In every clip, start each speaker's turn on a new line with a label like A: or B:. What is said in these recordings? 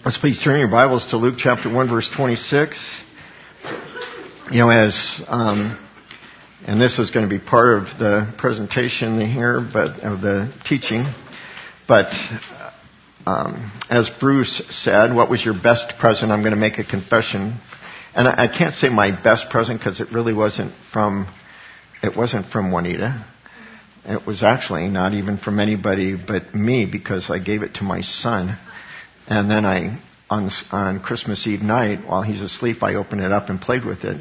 A: Let's please turn your Bibles to Luke chapter 1, verse 26. And this is going to be part of the presentation here, but of the teaching. But as Bruce said, what was your best present? I'm going to make a confession. And I can't say my best present because it really wasn't from Juanita. It was actually not even from anybody but me, because I gave it to my son. And then on Christmas Eve night, while he's asleep, I opened it up and played with it.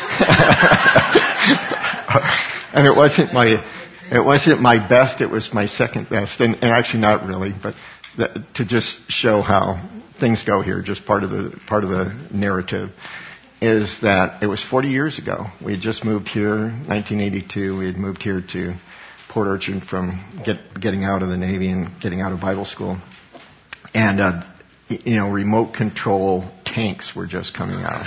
A: And it wasn't my best, it was my second best. And actually not really, but to just show how things go here, just part of the narrative, is that it was 40 years ago. We had just moved here, 1982. We had moved here to Port Orchard from getting out of the Navy and getting out of Bible school. And, remote control tanks were just coming out.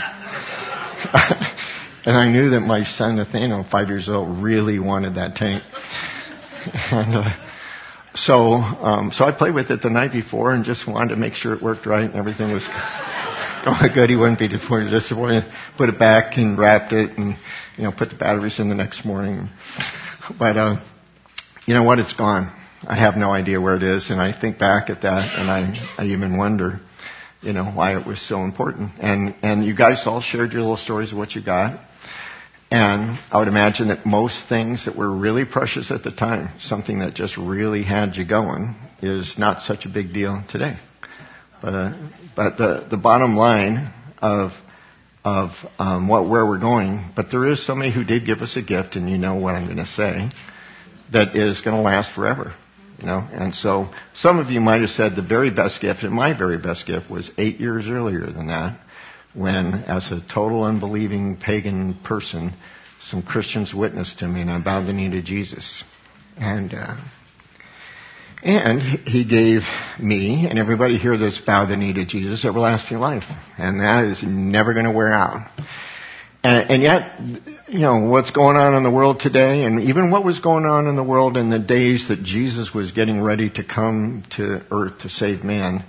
A: And I knew that my son, Nathaniel, 5 years old, really wanted that tank. And so I played with it the night before and just wanted to make sure it worked right and everything was going good. He wouldn't be disappointed. Put it back and wrapped it and, put the batteries in the next morning. But, you know what? It's gone. I have no idea where it is, and I think back at that, and I even wonder, why it was so important. And you guys all shared your little stories of what you got. And I would imagine that most things that were really precious at the time, something that just really had you going, is not such a big deal today. But the bottom line of where we're going, but there is somebody who did give us a gift, and you know what I'm going to say, that is going to last forever. And so some of you might have said the very best gift, and my very best gift was 8 years earlier than that, when, as a total unbelieving pagan person, some Christians witnessed to me, and I bowed the knee to Jesus. And he gave me, and everybody here that's bowed the knee to Jesus, everlasting life. And that is never going to wear out. And yet, what's going on in the world today, and even what was going on in the world in the days that Jesus was getting ready to come to earth to save man,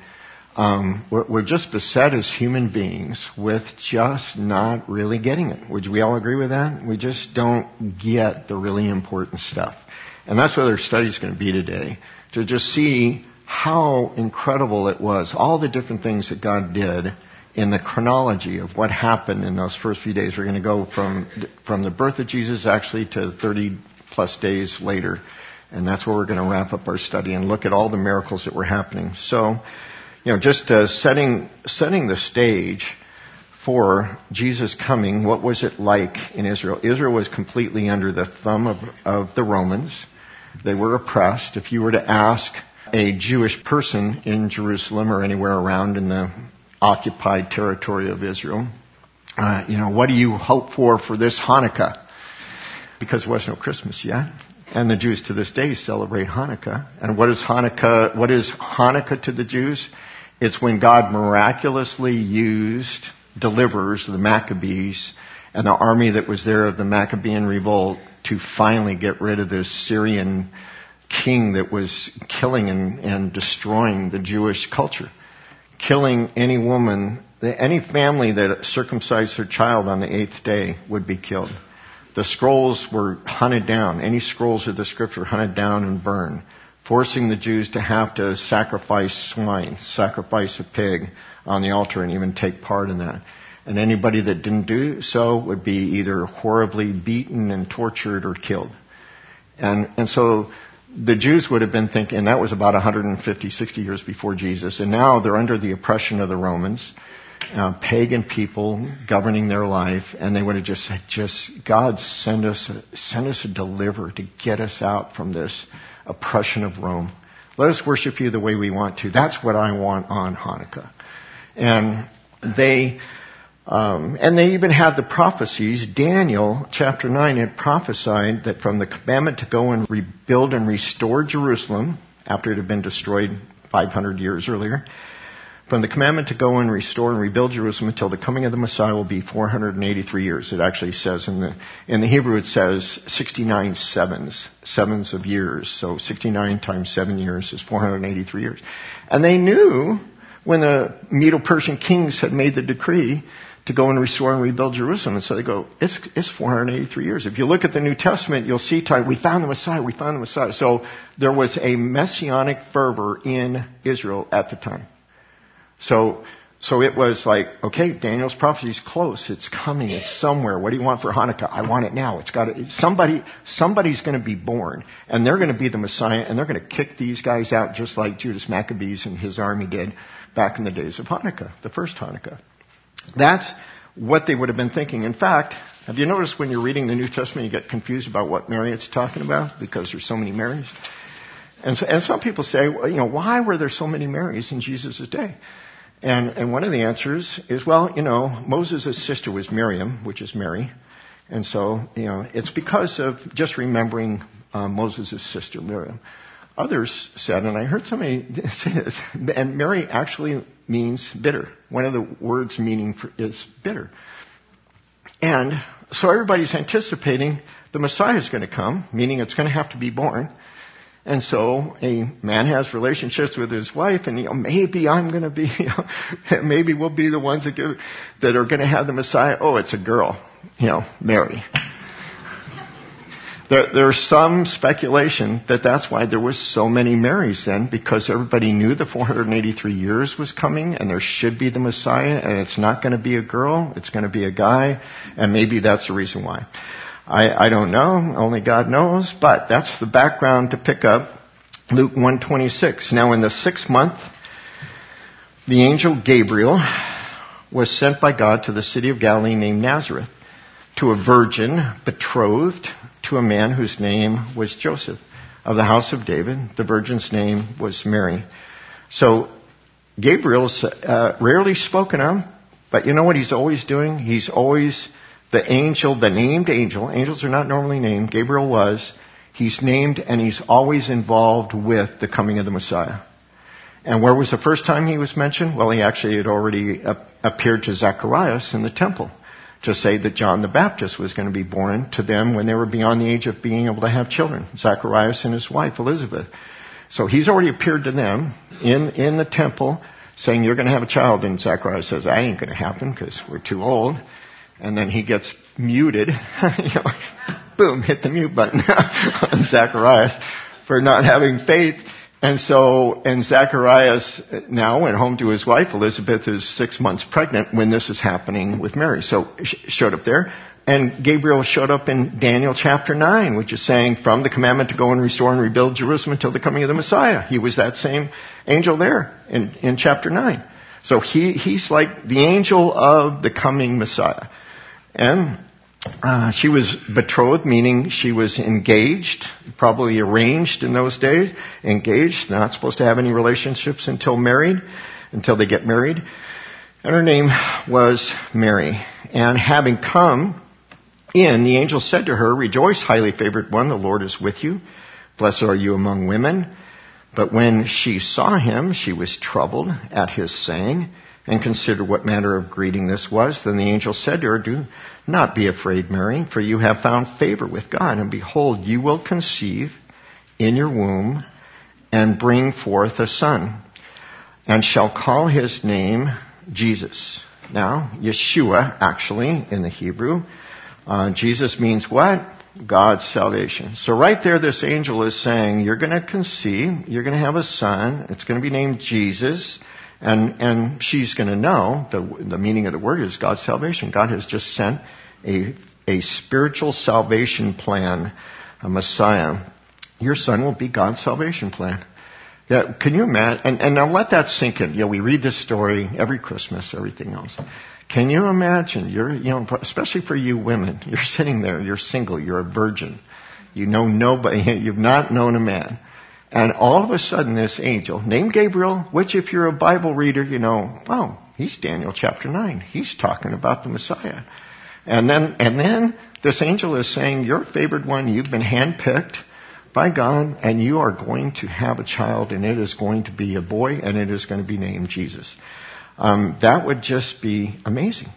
A: we're just beset as human beings with just not really getting it. Would we all agree with that? We just don't get the really important stuff. And that's what our study is going to be today, to just see how incredible it was, all the different things that God did in the chronology of what happened in those first few days. We're going to go from the birth of Jesus actually to 30 plus days later. And that's where we're going to wrap up our study and look at all the miracles that were happening. So, just setting the stage for Jesus coming, what was it like in Israel? Israel was completely under the thumb of the Romans. They were oppressed. If you were to ask a Jewish person in Jerusalem or anywhere around in the occupied territory of Israel, what do you hope for this Hanukkah? Because there was no Christmas yet. And the Jews to this day celebrate Hanukkah. And what is Hanukkah? What is Hanukkah to the Jews? It's when God miraculously used deliverers, the Maccabees, and the army that was there of the Maccabean revolt to finally get rid of this Syrian king that was killing and destroying the Jewish culture. Killing any woman, any family that circumcised their child on the 8th day would be killed. The scrolls were hunted down. Any scrolls of the scripture hunted down and burned, forcing the Jews to have to sacrifice swine, sacrifice a pig on the altar and even take part in that. And anybody that didn't do so would be either horribly beaten and tortured or killed. And so the Jews would have been thinking, that was about 150, 60 years before Jesus, and now they're under the oppression of the Romans, pagan people governing their life, and they would have just said, God, send us a deliverer to get us out from this oppression of Rome. Let us worship you the way we want to. That's what I want on Hanukkah. And they even had the prophecies. Daniel, chapter 9, had prophesied that from the commandment to go and rebuild and restore Jerusalem, after it had been destroyed 500 years earlier, from the commandment to go and restore and rebuild Jerusalem until the coming of the Messiah will be 483 years. It actually says in the Hebrew, it says 69 sevens of years. So 69 times 7 years is 483 years. And they knew when the Medo-Persian kings had made the decree to go and restore and rebuild Jerusalem. And so they go, it's 483 years. If you look at the New Testament, you'll see, we found the Messiah, we found the Messiah. So there was a messianic fervor in Israel at the time. So it was like, okay, Daniel's prophecy is close. It's coming. It's somewhere. What do you want for Hanukkah? I want it now. Somebody's going to be born, and they're going to be the Messiah, and they're going to kick these guys out just like Judas Maccabees and his army did back in the days of Hanukkah, the first Hanukkah. That's what they would have been thinking. In fact, have you noticed when you're reading the New Testament, you get confused about what Mary it's talking about because there's so many Marys? And some people say, well, why were there so many Marys in Jesus' day? And one of the answers is, well, Moses' sister was Miriam, which is Mary. And so, it's because of just remembering Moses' sister, Miriam. Others said, and I heard somebody say this, and Mary actually means bitter. One of the words meaning is bitter. And so everybody's anticipating the Messiah is going to come, meaning it's going to have to be born. And so a man has relationships with his wife, and maybe I'm going to be, maybe we'll be the ones that are going to have the Messiah. Oh, it's a girl, Mary. There's some speculation that that's why there was so many Marys then, because everybody knew the 483 years was coming, and there should be the Messiah, and it's not going to be a girl, it's going to be a guy, and maybe that's the reason why. I don't know. Only God knows. But that's the background to pick up Luke 1:26. Now in the 6th month, the angel Gabriel was sent by God to the city of Galilee named Nazareth to a virgin betrothed to a man whose name was Joseph of the house of David. The virgin's name was Mary. So Gabriel's rarely spoken of, but you know what he's always doing? He's always the named angel. Angels are not normally named. Gabriel was. He's named, and he's always involved with the coming of the Messiah. And where was the first time he was mentioned? Well, he actually had already appeared to Zacharias in the temple to say that John the Baptist was going to be born to them when they were beyond the age of being able to have children. Zacharias and his wife, Elizabeth. So he's already appeared to them in the temple saying, you're going to have a child. And Zacharias says, that ain't going to happen because we're too old. And then he gets muted. Boom, hit the mute button on Zacharias for not having faith. And Zacharias now went home to his wife. Elizabeth is 6 months pregnant when this is happening with Mary. So showed up there. And Gabriel showed up in Daniel chapter 9, which is saying from the commandment to go and restore and rebuild Jerusalem until the coming of the Messiah. He was that same angel there in chapter 9. So he's like the angel of the coming Messiah. And she was betrothed, meaning she was engaged, probably arranged in those days. Engaged, not supposed to have any relationships until they get married. And her name was Mary. And having come in, the angel said to her, rejoice, highly favored one, the Lord is with you. Blessed are you among women. But when she saw him, she was troubled at his saying, and considered what manner of greeting this was. Then the angel said to her, do not be afraid, Mary, for you have found favor with God. And behold, you will conceive in your womb and bring forth a son, and shall call his name Jesus. Now, Yeshua, actually, in the Hebrew, Jesus means what? God's salvation. So right there, this angel is saying, you're going to conceive, you're going to have a son, it's going to be named Jesus, and she's going to know, the meaning of the word is God's salvation. God has just sent a spiritual salvation plan, a Messiah. Your son will be God's salvation plan. Yeah, can you imagine? And now let that sink in. We read this story every Christmas, everything else. Can you imagine? Especially for you women, you're sitting there, you're single, you're a virgin. You know nobody, you've not known a man. And all of a sudden this angel, named Gabriel, which if you're a Bible reader, he's Daniel chapter 9. He's talking about the Messiah. And then this angel is saying, you're favored one, you've been handpicked by God, and you are going to have a child, and it is going to be a boy, and it is going to be named Jesus. That would just be amazing.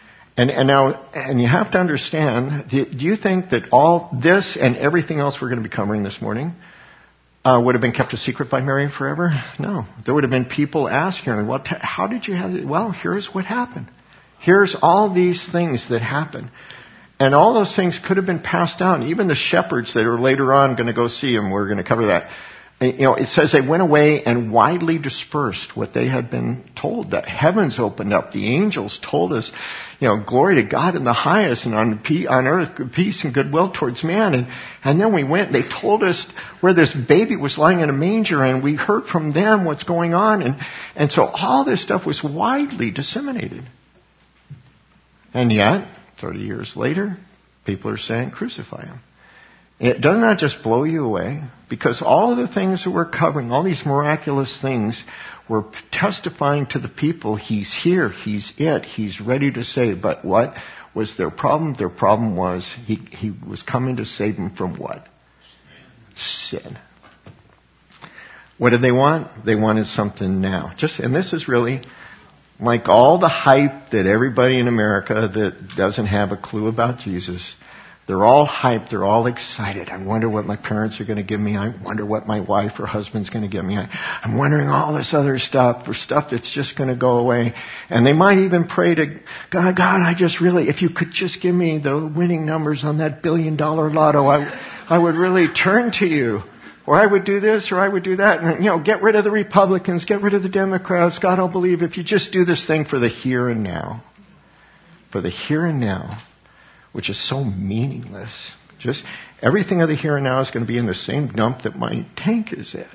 A: And you have to understand, do you think that all this and everything else we're going to be covering this morning would have been kept a secret by Mary forever? No. There would have been people asking her, well, how did you have it? Well, here's what happened. Here's all these things that happened. And all those things could have been passed down. Even the shepherds that are later on going to go see him, we're going to cover that. It says they went away and widely dispersed what they had been told. That heavens opened up. The angels told us, glory to God in the highest, and on earth peace and goodwill towards man. And then we went. They told us where this baby was lying in a manger, and we heard from them what's going on. And so all this stuff was widely disseminated. And yet, 30 years later, people are saying, crucify him. It does not just blow you away, because all of the things that we're covering, all these miraculous things, we're testifying to the people, he's here, he's it, he's ready to save. But what was their problem? Their problem was he was coming to save them from what? Sin. What did they want? They wanted something now. And this is really like all the hype that everybody in America that doesn't have a clue about Jesus, they're all hyped. They're all excited. I wonder what my parents are going to give me. I wonder what my wife or husband's going to give me. I'm wondering all this other stuff for stuff that's just going to go away. And they might even pray to God, if you could just give me the winning numbers on that $1 billion lotto, I would really turn to you. Or I would do this, or I would do that. And, get rid of the Republicans, get rid of the Democrats. God, I'll believe if you just do this thing for the here and now. For the here and now. Which is so meaningless. Just everything of the here and now is going to be in the same dump that my tank is in.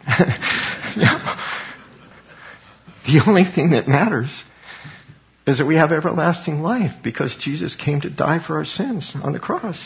A: The only thing that matters is that we have everlasting life because Jesus came to die for our sins on the cross.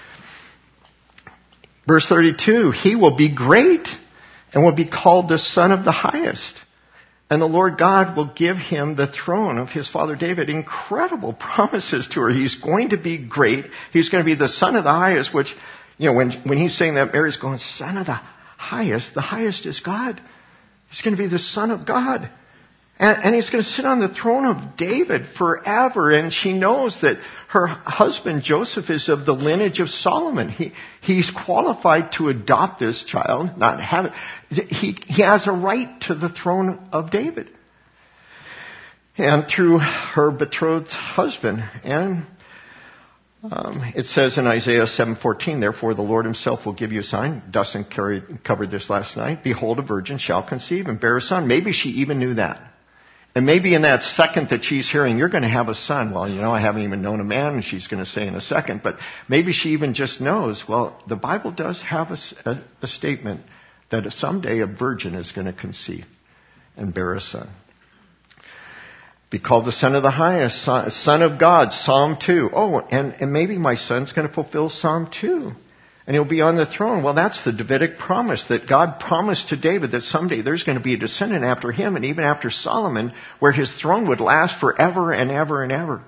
A: Verse 32, he will be great and will be called the Son of the Highest. And the Lord God will give him the throne of his father David. Incredible promises to her. He's going to be great. He's going to be the Son of the Highest, which, when he's saying that, Mary's going, Son of the Highest is God. He's going to be the Son of God. And he's going to sit on the throne of David forever. And she knows that her husband Joseph is of the lineage of Solomon. He's qualified to adopt this child, not have it. He has a right to the throne of David. And through her betrothed husband. And it says in Isaiah 7:14, therefore the Lord himself will give you a sign. Dustin covered this last night. Behold, a virgin shall conceive and bear a son. Maybe she even knew that. And maybe in that second that she's hearing, you're going to have a son. Well, I haven't even known a man, and she's going to say in a second. But maybe she even just knows, well, the Bible does have a statement that someday a virgin is going to conceive and bear a son. Be called the Son of the Highest, Son of God, Psalm 2. Oh, and maybe my son's going to fulfill Psalm 2. And he'll be on the throne. Well, that's the Davidic promise that God promised to David that someday there's going to be a descendant after him and even after Solomon where his throne would last forever and ever and ever.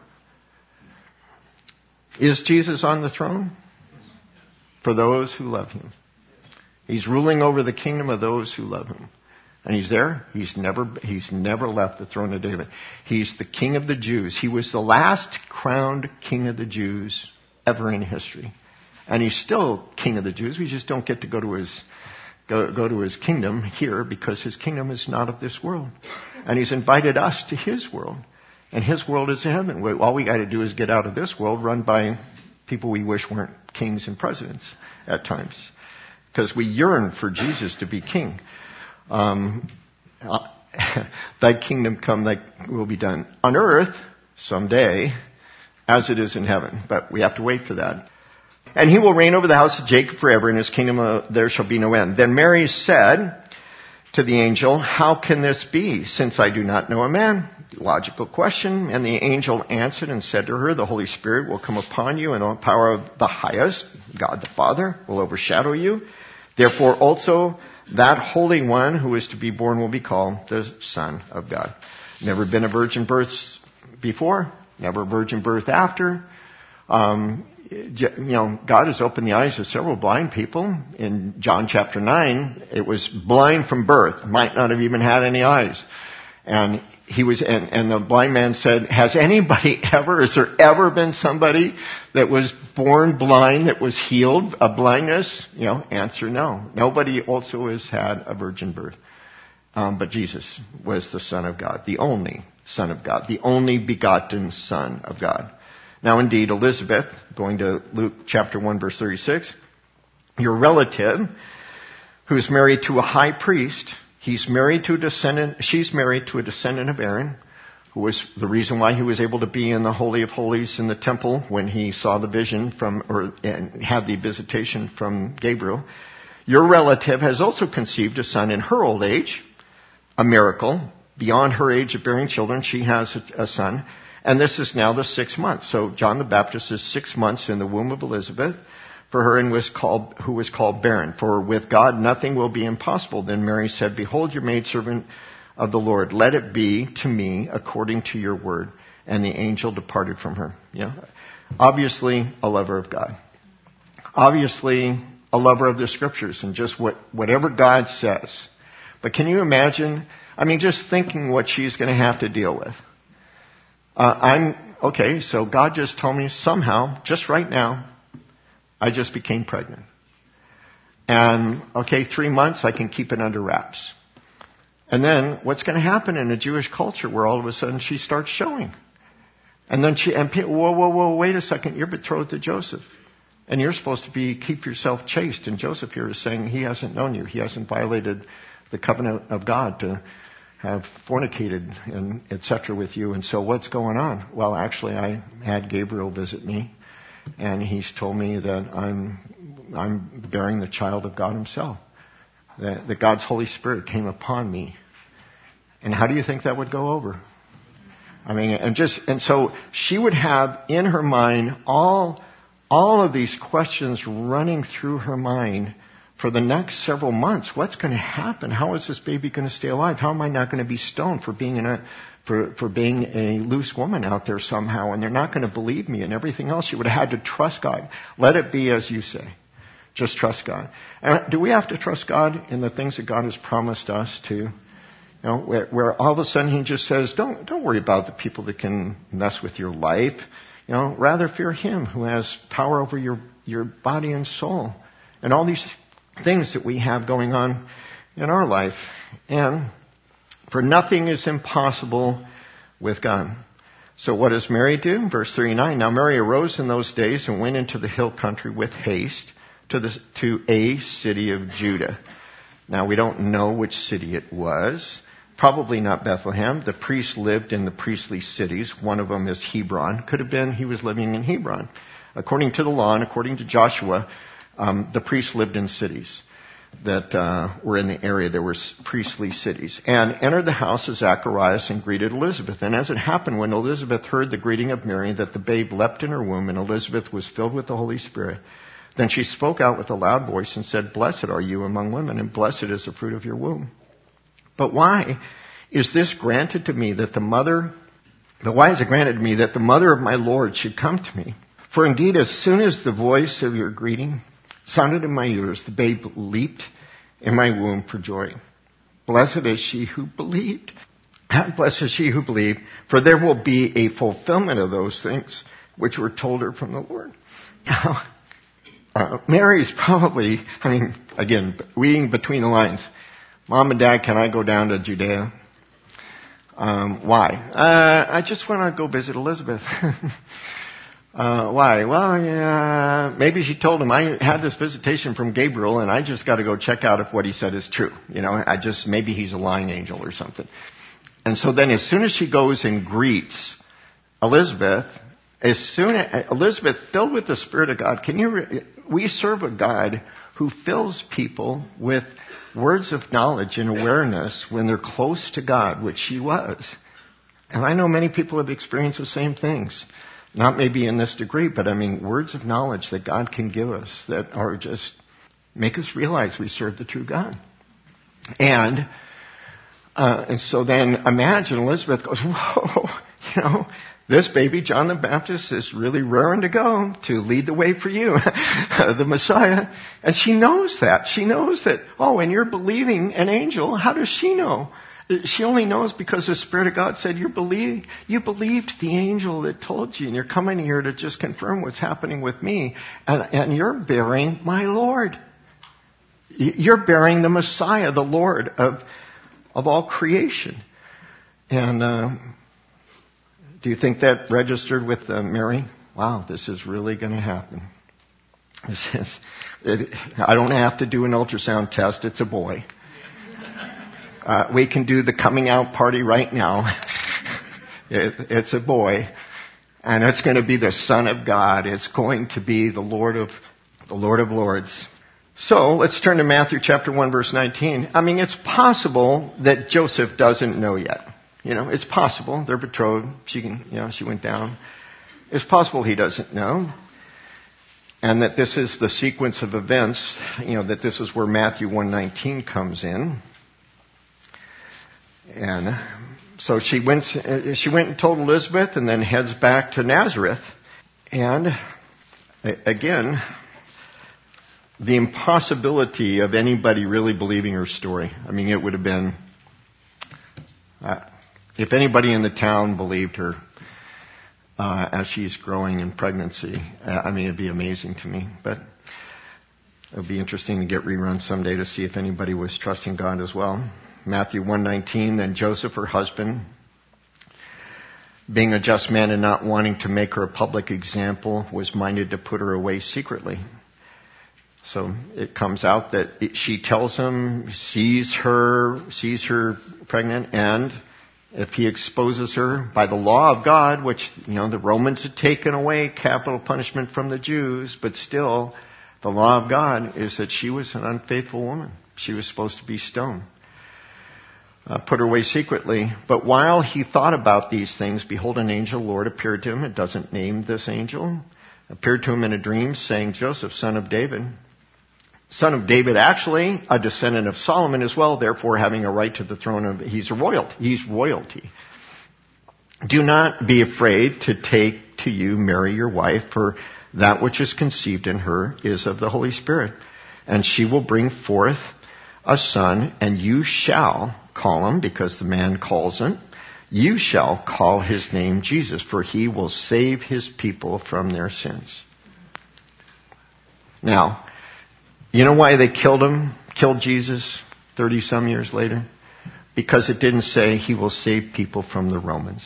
A: Is Jesus on the throne? For those who love him. He's ruling over the kingdom of those who love him. And he's there. He's never left the throne of David. He's the King of the Jews. He was the last crowned King of the Jews ever in history. And he's still King of the Jews. We just don't get to go to his kingdom here because his kingdom is not of this world. And he's invited us to his world. And his world is heaven. All we got to do is get out of this world run by people we wish weren't kings and presidents at times. Because we yearn for Jesus to be king. Thy kingdom come, thy will be done on earth someday as it is in heaven. But we have to wait for that. And he will reign over the house of Jacob forever, and his kingdom there shall be no end. Then Mary said to the angel, how can this be, since I do not know a man? Logical question. And the angel answered and said to her, the Holy Spirit will come upon you, and the power of the highest, God the Father, will overshadow you. Therefore also that Holy One who is to be born will be called the Son of God. Never been a virgin birth before, never a virgin birth after. God has opened the eyes of several blind people. In John chapter 9, it was blind from birth, might not have even had any eyes. And and the blind man said, is there ever been somebody that was born blind that was healed of blindness? Answer no. Nobody also has had a virgin birth. But Jesus was the Son of God, the only Son of God, the only begotten Son of God. Now indeed, Elizabeth, going to Luke chapter 1 verse 36, your relative who's married to a high priest, she's married to a descendant of Aaron, who was the reason why he was able to be in the Holy of Holies in the temple when he saw the vision and had the visitation from Gabriel. Your relative has also conceived a son in her old age, a miracle. Beyond her age of bearing children, she has a son. And this is now the 6th month. So John the Baptist is 6 months in the womb of Elizabeth for her who was called barren. For with God nothing will be impossible. Then Mary said, behold your maidservant of the Lord. Let it be to me according to your word. And the angel departed from her. Obviously a lover of God. Obviously a lover of the scriptures and just whatever God says. But can you imagine, just thinking what she's going to have to deal with. So God just told me somehow, just right now, I just became pregnant. And, 3 months, I can keep it under wraps. And then what's going to happen in a Jewish culture where all of a sudden she starts showing? And then whoa, wait a second, you're betrothed to Joseph. And you're supposed to keep yourself chaste. And Joseph here is saying he hasn't known you. He hasn't violated the covenant of God to have fornicated and etc. with you. And so what's going on? Well, actually, I had Gabriel visit me. And he's told me that I'm bearing the child of God himself. That God's Holy Spirit came upon me. And how do you think that would go over? And so she would have in her mind all of these questions running through her mind for the next several months. What's going to happen? How is this baby going to stay alive? How am I not going to be stoned for being for being a loose woman out there somehow? And they're not going to believe me and everything else. She would have had to trust God. Let it be as you say. Just trust God. And do we have to trust God in the things that God has promised us to? Where all of a sudden he just says, don't worry about the people that can mess with your life. Rather fear him who has power over your body and soul. And all these things that we have going on in our life. And for nothing is impossible with God. So what does Mary do? Verse 39. Now Mary arose in those days and went into the hill country with haste to a city of Judah. Now we don't know which city it was. Probably not Bethlehem. The priests lived in the priestly cities. One of them is Hebron. Could have been he was living in Hebron. According to the law and according to Joshua, the priests lived in cities that were in the area. There were priestly cities. And entered the house of Zacharias and greeted Elizabeth. And as it happened, when Elizabeth heard the greeting of Mary, that the babe leapt in her womb, and Elizabeth was filled with the Holy Spirit, then she spoke out with a loud voice and said, Blessed are you among women, and blessed is the fruit of your womb. But why is this granted to me that why is it granted to me that the mother of my Lord should come to me? For indeed, as soon as the voice of your greeting sounded in my ears, the babe leaped in my womb for joy. Blessed is she who believed. Blessed is she who believed, for there will be a fulfillment of those things which were told her from the Lord. Mary's probably, again, reading between the lines. Mom and Dad, can I go down to Judea? Why? I just want to go visit Elizabeth. Why? Well, maybe she told him, I had this visitation from Gabriel and I just got to go check out if what he said is true. Maybe he's a lying angel or something. And so then as soon as she goes and greets Elizabeth, Elizabeth filled with the Spirit of God, we serve a God who fills people with words of knowledge and awareness when they're close to God, which she was. And I know many people have experienced the same things. Not maybe in this degree, but words of knowledge that God can give us that are just make us realize we serve the true God. And so then imagine Elizabeth goes, whoa, this baby, John the Baptist, is really raring to go to lead the way for you, the Messiah. And she knows that. She knows that, and you're believing an angel. How does she know? She only knows because the Spirit of God said, you believed the angel that told you, and you're coming here to just confirm what's happening with me, and you're bearing my Lord. You're bearing the Messiah, the Lord of all creation. And do you think that registered with Mary? Wow, this is really going to happen. I don't have to do an ultrasound test. It's a boy. We can do the coming out party right now. It's a boy. And it's going to be the Son of God. It's going to be the Lord of Lords. So let's turn to Matthew chapter 1 verse 19. I mean, it's possible that Joseph doesn't know yet. It's possible. They're betrothed. She went down. It's possible he doesn't know. And that this is the sequence of events, that this is where Matthew 1:19 comes in. And so she went and told Elizabeth and then heads back to Nazareth. And again, the impossibility of anybody really believing her story. I mean, it would have been, if anybody in the town believed her as she's growing in pregnancy, I mean, it'd be amazing to me. But it would be interesting to get reruns someday to see if anybody was trusting God as well. Matthew 1:19, then Joseph, her husband, being a just man and not wanting to make her a public example, was minded to put her away secretly. So it comes out that she tells him, sees her pregnant, and if he exposes her by the law of God, which, the Romans had taken away capital punishment from the Jews, but still, the law of God is that she was an unfaithful woman. She was supposed to be stoned. Put her away secretly. But while he thought about these things, behold, an angel of the Lord appeared to him. It doesn't name this angel. Appeared to him in a dream, saying, Joseph, son of David, actually a descendant of Solomon as well, therefore having a right to the throne of, he's royalty. Do not be afraid to take to you Mary your wife, for that which is conceived in her is of the Holy Spirit. And she will bring forth a son, and you shall call him, because the man calls him, you shall call his name Jesus, for he will save his people from their sins. Now, you know why they killed Jesus 30 some years later? Because it didn't say he will save people from the Romans.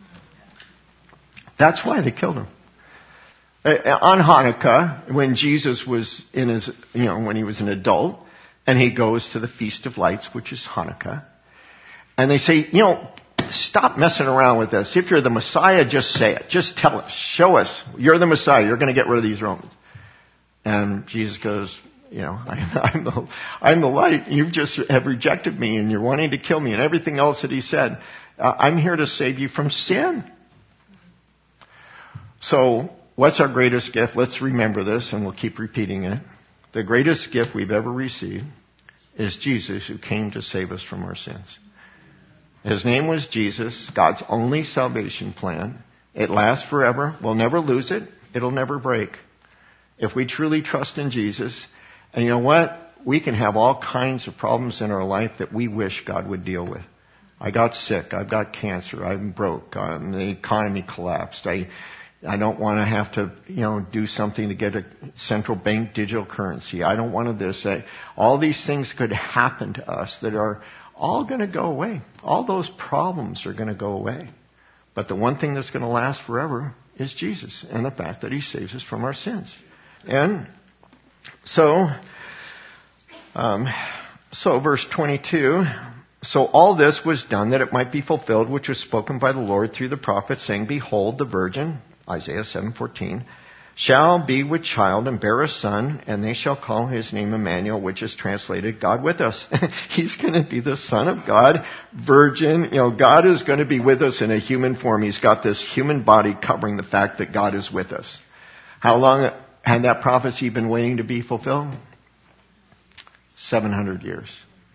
A: That's why they killed him. On Hanukkah, when Jesus was in his, when he was an adult, and he goes to the Feast of Lights, which is Hanukkah, and they say, stop messing around with this. If you're the Messiah, just say it. Just tell us. Show us. You're the Messiah. You're going to get rid of these Romans. And Jesus goes, I'm the light. You just have rejected me, and you're wanting to kill me, and everything else that he said. I'm here to save you from sin. So, what's our greatest gift? Let's remember this, and we'll keep repeating it. The greatest gift we've ever received is Jesus, who came to save us from our sins. His name was Jesus, God's only salvation plan. It lasts forever. We'll never lose it. It'll never break. If we truly trust in Jesus, and you know what? We can have all kinds of problems in our life that we wish God would deal with. I got sick. I've got cancer. I'm broke. The economy collapsed. I don't want to have to, do something to get a central bank digital currency. I don't want to this. All these things could happen to us that are all going to go away. All those problems are going to go away. But the one thing that's going to last forever is Jesus and the fact that he saves us from our sins. And so verse 22, so all this was done that it might be fulfilled, which was spoken by the Lord through the prophet, saying, behold, the virgin, Isaiah 7:14, shall be with child and bear a son, and they shall call his name Emmanuel, which is translated God with us. He's going to be the Son of God, virgin. God is going to be with us in a human form. He's got this human body covering the fact that God is with us. How long had that prophecy been waiting to be fulfilled? 700 years.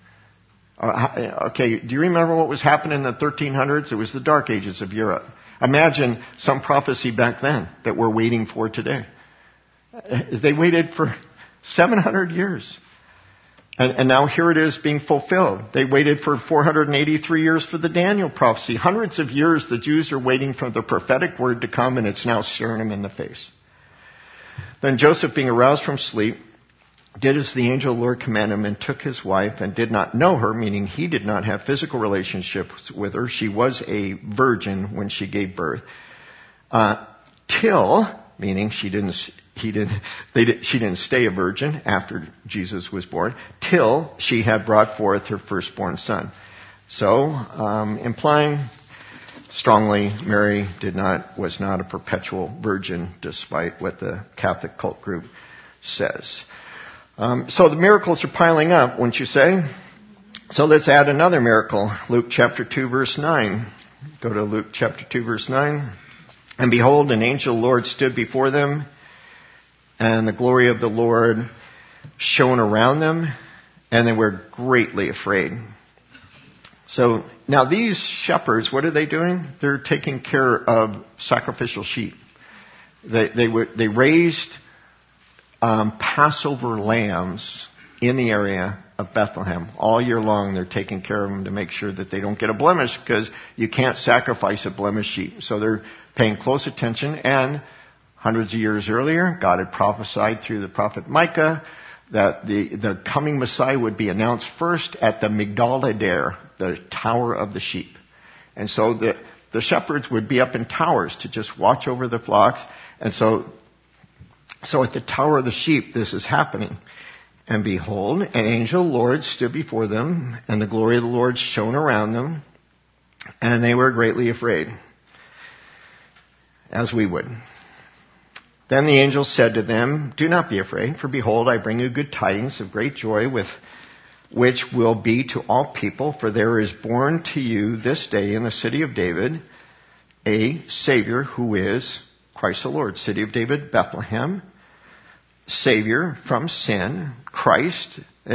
A: Okay, do you remember what was happening in the 1300s? It was the Dark Ages of Europe. Imagine some prophecy back then that we're waiting for today. They waited for 700 years. And now here it is being fulfilled. They waited for 483 years for the Daniel prophecy. Hundreds of years the Jews are waiting for the prophetic word to come, and it's now staring them in the face. Then Joseph, being aroused from sleep, did as the angel of the Lord commanded him, and took his wife, and did not know her, meaning he did not have physical relationships with her. She was a virgin when she gave birth. Meaning she didn't stay a virgin after Jesus was born, till she had brought forth her firstborn son. So, implying strongly, Mary was not a perpetual virgin, despite what the Catholic cult group says. So the miracles are piling up, wouldn't you say? So let's add another miracle. Luke chapter 2, verse 9. Go to Luke chapter 2, verse 9. And behold, an angel of the Lord stood before them, and the glory of the Lord shone around them, and they were greatly afraid. So now these shepherds, what are they doing? They're taking care of sacrificial sheep. They raised Passover lambs in the area of Bethlehem. All year long they're taking care of them to make sure that they don't get a blemish, because you can't sacrifice a blemished sheep. So they're paying close attention, and hundreds of years earlier, God had prophesied through the prophet Micah that the coming Messiah would be announced first at the Migdal Eder, the Tower of the Sheep. And so the shepherds would be up in towers to just watch over the flocks. And so at the Tower of the Sheep, this is happening. And behold, an angel of the Lord stood before them, and the glory of the Lord shone around them, and they were greatly afraid, as we would. Then the angel said to them, do not be afraid, for behold, I bring you good tidings of great joy, which will be to all people, for there is born to you this day in the city of David a Savior, who is Christ the Lord. City of David, Bethlehem. Savior from sin. Christ,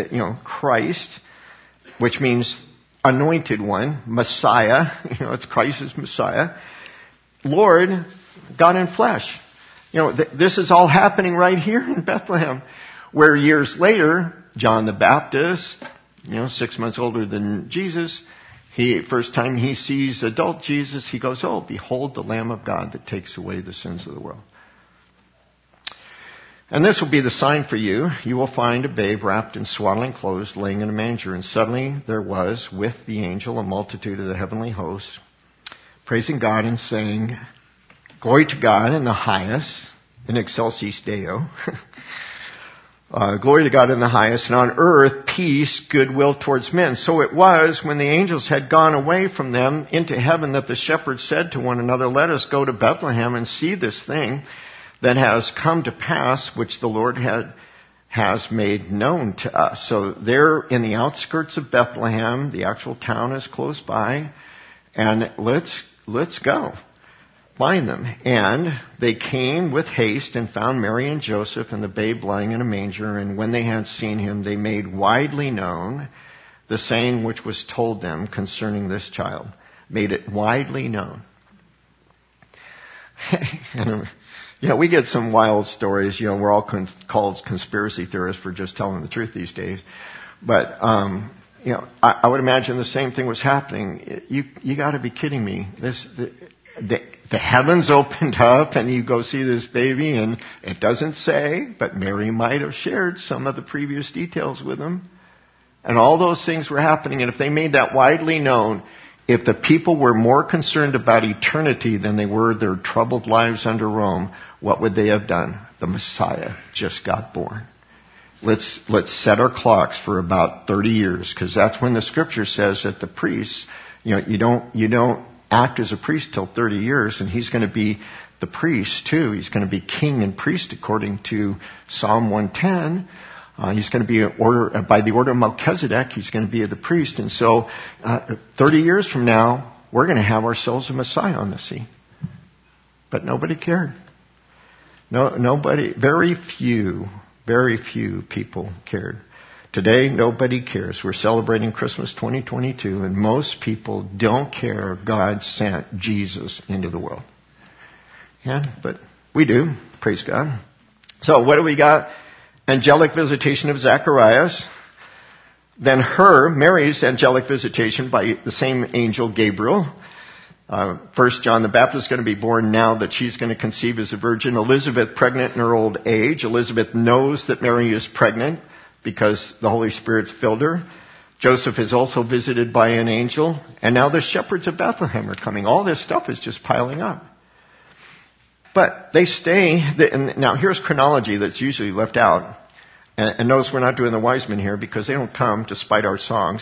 A: which means anointed one. Messiah, it's Christ's Messiah. Lord, God in flesh. This is all happening right here in Bethlehem, where years later, John the Baptist, 6 months older than Jesus, first time he sees adult Jesus, he goes, oh, behold the Lamb of God that takes away the sins of the world. And this will be the sign for you. You will find a babe wrapped in swaddling clothes, laying in a manger. And suddenly there was with the angel a multitude of the heavenly hosts, praising God and saying, glory to God in the highest, in excelsis Deo. Glory to God in the highest, and on earth peace, goodwill towards men. So it was, when the angels had gone away from them into heaven, that the shepherds said to one another, let us go to Bethlehem and see this thing that has come to pass, which the Lord has made known to us. So they're in the outskirts of Bethlehem. The actual town is close by. And let's go find them. And they came with haste and found Mary and Joseph and the babe lying in a manger. And when they had seen him, they made widely known the saying which was told them concerning this child. Made it widely known. And, we get some wild stories. We're all called conspiracy theorists for just telling the truth these days. But, I would imagine the same thing was happening. You got to be kidding me. The heavens opened up and you go see this baby, and it doesn't say, but Mary might have shared some of the previous details with him. And all those things were happening. And if they made that widely known, if the people were more concerned about eternity than they were their troubled lives under Rome, what would they have done? The Messiah just got born. Let's set our clocks for about 30 years, because that's when the scripture says that the priests, you don't act as a priest till 30 years, and he's going to be the priest too. He's going to be king and priest according to Psalm 110. He's going to be by the order of Melchizedek. He's going to be the priest. And so 30 years from now, we're going to have ourselves a Messiah on the scene. But nobody cared. Nobody, very few people cared. Today, nobody cares. We're celebrating Christmas 2022, and most people don't care God sent Jesus into the world. But we do. Praise God. So what do we got? Angelic visitation of Zacharias. Then Mary's angelic visitation by the same angel Gabriel. First, John the Baptist is going to be born now that she's going to conceive as a virgin. Elizabeth pregnant in her old age. Elizabeth knows that Mary is pregnant because the Holy Spirit's filled her. Joseph is also visited by an angel. And now the shepherds of Bethlehem are coming. All this stuff is just piling up. But they stay. And now here's chronology that's usually left out. And notice we're not doing the wise men here because they don't come despite our songs.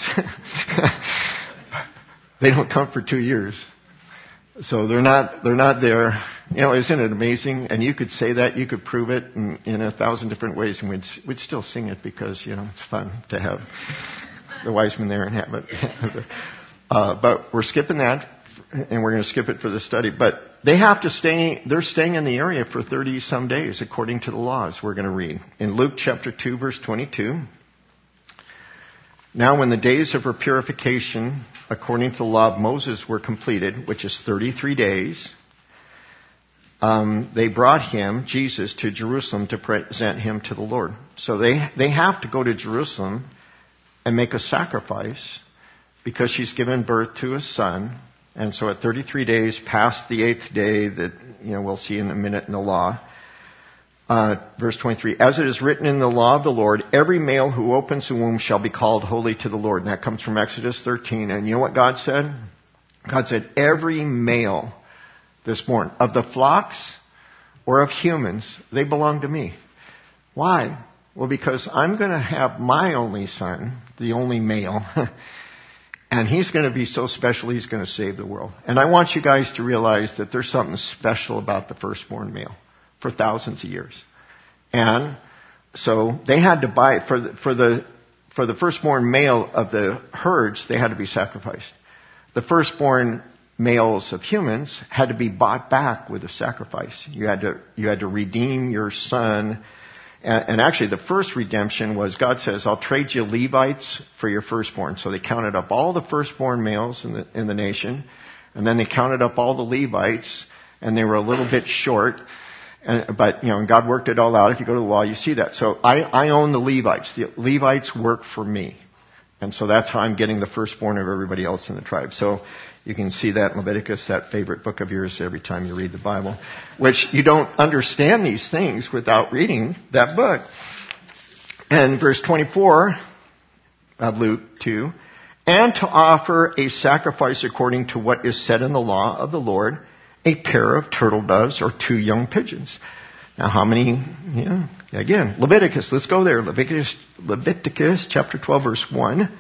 A: They don't come for 2 years. So they're not there. You know, isn't it amazing? And you could say that, you could prove it in 1,000 different ways, and we'd still sing it because, you know, it's fun to have the wise men there and have it. But we're skipping that, and we're going to skip it for the study. But they have to stay, they're staying in the area for 30 some days according to the laws we're going to read. In Luke chapter 2, verse 22. Now when the days of her purification, according to the law of Moses, were completed, which is 33 days, they brought him, Jesus, to Jerusalem to present him to the Lord. So they have to go to Jerusalem and make a sacrifice because she's given birth to a son. And so at 33 days past the 8th day that, you know, we'll see in a minute in the law, verse 23, as it is written in the law of the Lord, every male who opens the womb shall be called holy to the Lord. And that comes from Exodus 13. And you know what God said? God said, every male this born of the flocks or of humans, they belong to me. Why? Well, because I'm going to have my only son, the only male, and he's going to be so special, he's going to save the world. And I want you guys to realize that there's something special about the firstborn male for thousands of years. And so they had to buy it for the firstborn male of the herds, they had to be sacrificed. The firstborn males of humans had to be bought back with a sacrifice. You had to redeem your son. And actually the first redemption was, God says, I'll trade you Levites for your firstborn. So they counted up all the firstborn males in the nation, and then they counted up all the Levites, and they were a little bit short. But, you know, God worked it all out. If you go to the law, you see that. So I own the Levites. The Levites work for me. And so that's how I'm getting the firstborn of everybody else in the tribe. So you can see that in Leviticus, that favorite book of yours, every time you read the Bible, which you don't understand these things without reading that book. And verse 24 of Luke 2, and to offer a sacrifice according to what is said in the law of the Lord, a pair of turtle doves or 2 young pigeons. Now how many, again, Leviticus, let's go there. Leviticus chapter 12 verse 1.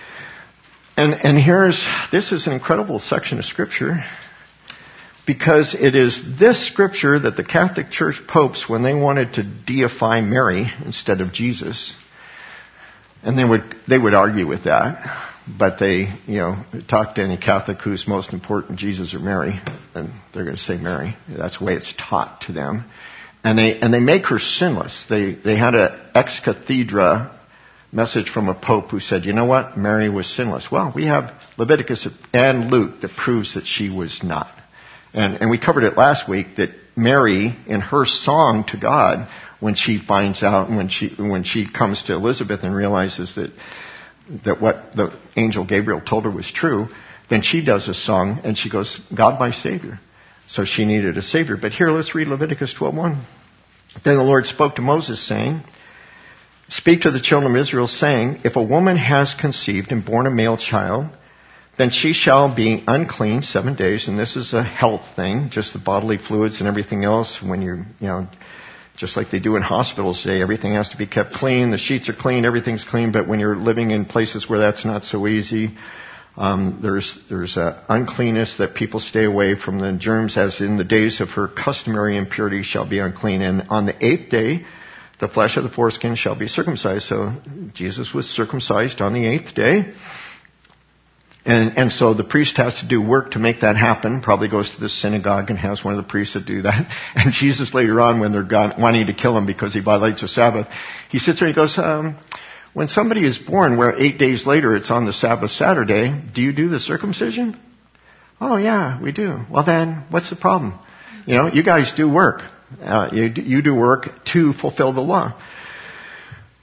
A: And this is an incredible section of scripture because it is this scripture that the Catholic Church popes, when they wanted to deify Mary instead of Jesus, and they would argue with that. But they, talk to any Catholic who's most important, Jesus or Mary, and they're going to say Mary. That's the way it's taught to them. And they make her sinless. They had an ex cathedra message from a pope who said, you know what? Mary was sinless. Well, we have Leviticus and Luke that proves that she was not. And we covered it last week that Mary, in her song to God, when she finds out, when she comes to Elizabeth and realizes that what the angel Gabriel told her was true, then she does a song and she goes, God my Savior. So she needed a Savior. But here, let's read Leviticus 12:1. Then the Lord spoke to Moses, saying, speak to the children of Israel, saying, if a woman has conceived and born a male child, then she shall be unclean 7 days. And this is a health thing, just the bodily fluids and everything else. When just like they do in hospitals today, everything has to be kept clean. The sheets are clean, everything's clean. But when you're living in places where that's not so easy, there's uncleanness that people stay away from. The germs, as in the days of her customary impurity, shall be unclean. And on the 8th day, the flesh of the foreskin shall be circumcised. So Jesus was circumcised on the 8th day. And so the priest has to do work to make that happen. Probably goes to the synagogue and has one of the priests that do that. And Jesus later on, when they're wanting to kill him because he violates the Sabbath, he sits there and he goes, when somebody is born where 8 days later it's on the Sabbath Saturday, do you do the circumcision? Oh yeah, we do. Well then, what's the problem? You guys do work. You do work to fulfill the law.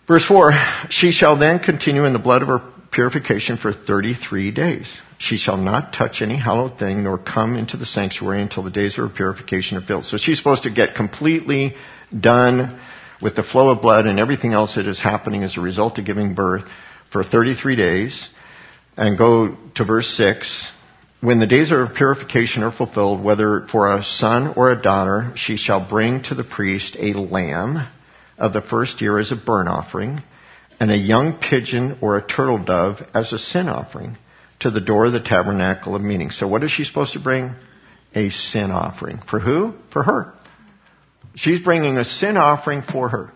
A: Verse 4, she shall then continue in the blood of her purification for 33 days. She shall not touch any hallowed thing, nor come into the sanctuary until the days of her purification are filled. So she's supposed to get completely done with the flow of blood and everything else that is happening as a result of giving birth for 33 days. And go to verse 6. When the days of her purification are fulfilled, whether for a son or a daughter, she shall bring to the priest a lamb of the first year as a burnt offering, and a young pigeon or a turtle dove as a sin offering to the door of the tabernacle of meeting. So what is she supposed to bring? A sin offering. For who? For her. She's bringing a sin offering for her.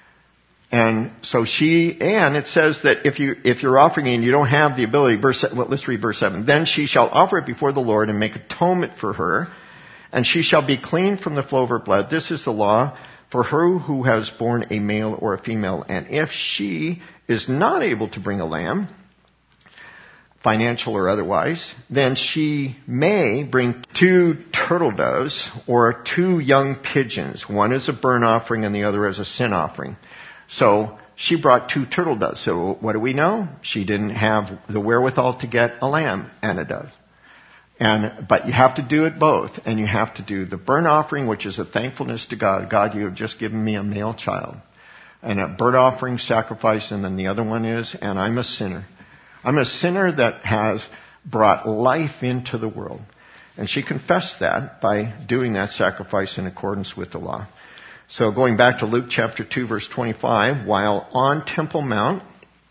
A: And so and it says that if you're offering and you don't have the ability, let's read verse 7. Then she shall offer it before the Lord and make atonement for her, and she shall be clean from the flow of her blood. This is the law for her who has borne a male or a female. And if she is not able to bring a lamb, financial or otherwise, then she may bring 2 turtle doves or 2 young pigeons. One is a burnt offering and the other is a sin offering. So she brought 2 turtle doves. So what do we know? She didn't have the wherewithal to get a lamb and a dove. But you have to do it both. And you have to do the burnt offering, which is a thankfulness to God. God, you have just given me a male child. And a burnt offering sacrifice, and then the other one is, and I'm a sinner. I'm a sinner that has brought life into the world. And she confessed that by doing that sacrifice in accordance with the law. So going back to Luke chapter 2, verse 25, while on Temple Mount,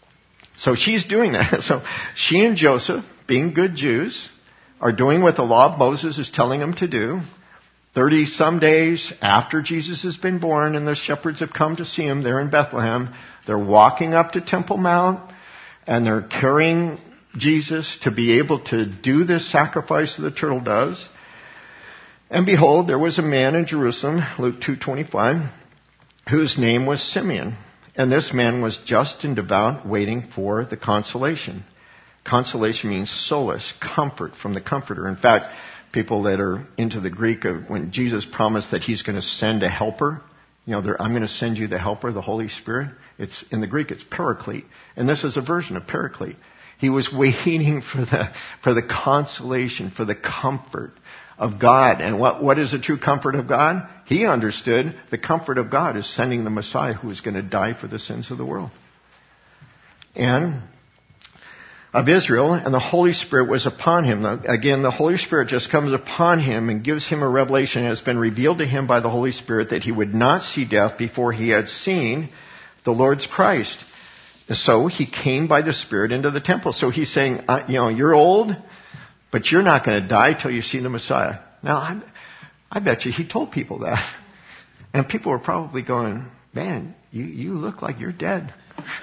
A: so she's doing that. So she and Joseph, being good Jews, are doing what the law of Moses is telling them to do. 30 some days after Jesus has been born and the shepherds have come to see him there in Bethlehem, they're walking up to Temple Mount and they're carrying Jesus to be able to do this sacrifice of the turtle doves. And behold, there was a man in Jerusalem, Luke 2:25, whose name was Simeon. And this man was just and devout, waiting for the consolation. Consolation means solace, comfort from the Comforter. In fact, people that are into the Greek, when Jesus promised that he's going to send a helper, I'm going to send you the helper, the Holy Spirit. It's in the Greek, it's paraclete. And this is a version of paraclete. He was waiting for the consolation, for the comfort of God. And what is the true comfort of God? He understood the comfort of God is sending the Messiah who is going to die for the sins of the world. And of Israel, and the Holy Spirit was upon him. Again, the Holy Spirit just comes upon him and gives him a revelation. It has been revealed to him by the Holy Spirit that he would not see death before he had seen the Lord's Christ. So he came by the Spirit into the temple. So he's saying, you're old, but you're not going to die till you see the Messiah. Now, I bet you he told people that. And people were probably going, man, you look like you're dead.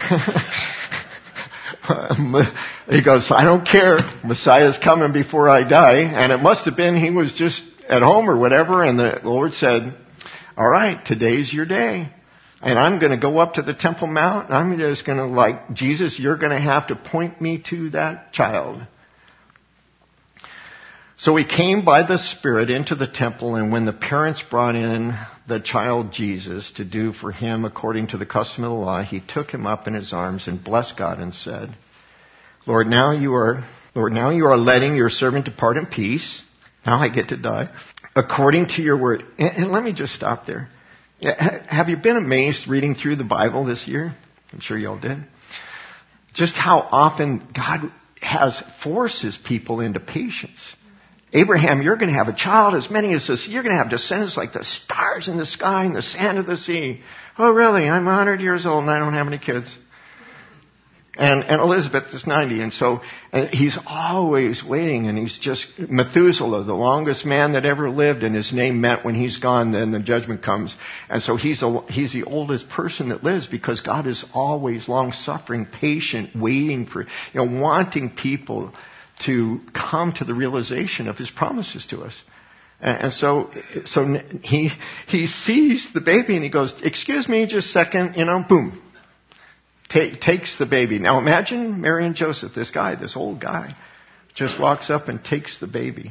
A: He goes, I don't care. Messiah's coming before I die. And it must have been he was just at home or whatever. And the Lord said, all right, today's your day. And I'm going to go up to the Temple Mount. And I'm just going to Jesus, you're going to have to point me to that child. So he came by the Spirit into the temple, and when the parents brought in the child Jesus to do for him according to the custom of the law, he took him up in his arms and blessed God and said, Lord, now you are letting your servant depart in peace. Now I get to die. According to your word. And let me just stop there. Have you been amazed reading through the Bible this year? I'm sure you all did. Just how often God forces people into patience. Abraham, you're going to have a child as many as this. You're going to have descendants like the stars in the sky and the sand of the sea. Oh, really? I'm 100 years old and I don't have any kids. And Elizabeth is 90. And so he's always waiting. And he's just Methuselah, the longest man that ever lived. And his name meant when he's gone, then the judgment comes. And so he's the oldest person that lives because God is always long-suffering, patient, waiting for, wanting people to come to the realization of his promises to us. And so he sees the baby and he goes, excuse me just a second, boom. Takes the baby. Now imagine Mary and Joseph, this old guy, just walks up and takes the baby.